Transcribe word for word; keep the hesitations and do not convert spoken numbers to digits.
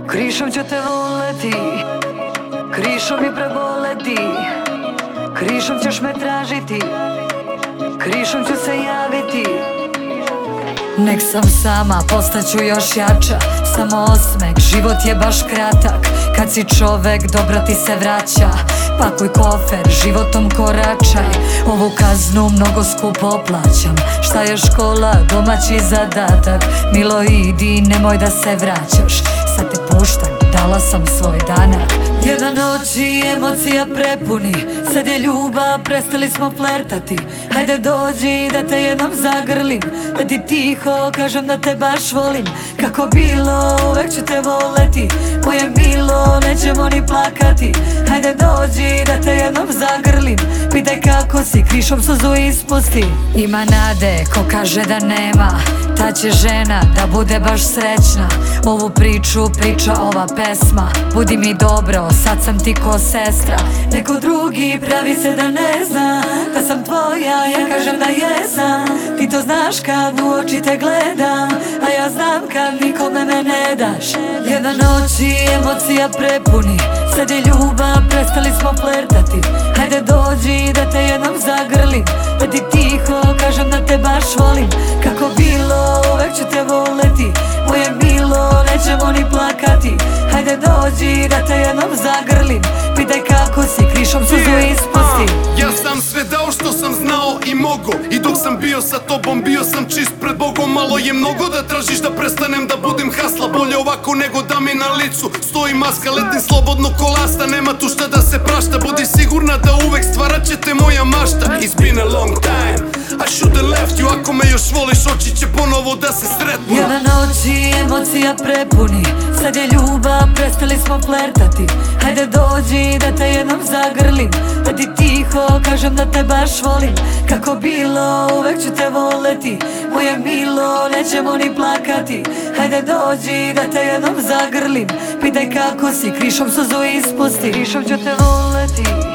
Krišom ću te voleti, krišom mi preboleti, krišom ćeš me tražiti, krišom ću se javiti. Nek sam sama, postaću još jača, samo osmeh, život je baš kratak. Kad si čovek, dobro ti se vraća. Pakuj kofer, životom koračaj. Ovu kaznu mnogo skupo plaćam. Šta je škola, domaći zadatak. Milo idi, nemoj da se vraćaš. Sad te puštam, dala sam svoj danak. Jedna noć i emocija prepuni. Sad je ljubav, prestali smo flertati. Hajde dođi da te jednom zagrlim, da ti tiho kažem da te baš volim. Kako bilo, uvek ću te voleti, moje milo, nećemo ni plakati. Hajde dođi da te jednom zagrlim, pitaj kako si, krišom suzu ispusti. Ima nade, ko kaže da nema, ta će žena da bude baš srećna. Ovu priču priča ova pesma. Budi mi dobro, sad sam ti ko sestra. Neko drugi pravi se da ne zna da sam tvoja, ja kažem da jesam. Ti to znaš kad u oči te gledam, a ja znam kad nikome me ne daš. Jedna noć i emocija prepuni. Sad je ljubav, prestali smo flertati. Hajde dođi da te jednom zagrlim, da ti tiho kažem da te baš volim. Kako bilo, uvek ću te voleti, moje milo, nećemo ni plakati. Hajde dođi da te jednom zagrlim, pitaj kako si, krišom suzu ispusti. Ja sam sve dao što sam znao i mogo, i dok sam bio sa tobom bio sam čist pred Bogom. Malo je mnogo da tražiš da prestanem da budem hasla. Bolje ovako nego da mi na licu stoji maska. Letim slobodno ko lasta, nema tu šta da se prašta. Budi sigurna da uvek stvarat će te moja mašta. It's been a long time, I should've left you. Ako me još voliš, oči će ponovo da se sretnu. Jedna noć i emocija prepuni. Sad je ljubav, prestali smo flertati. Hajde dođi da te jednom zagrlim, da ti tiho kažem da te baš volim. Kako bilo, uvek ću te voleti, moje milo, nećemo ni plakati. Hajde dođi da te jednom zagrlim, pitaj kako si, krišom suzu ispusti. Krišom ću te voleti,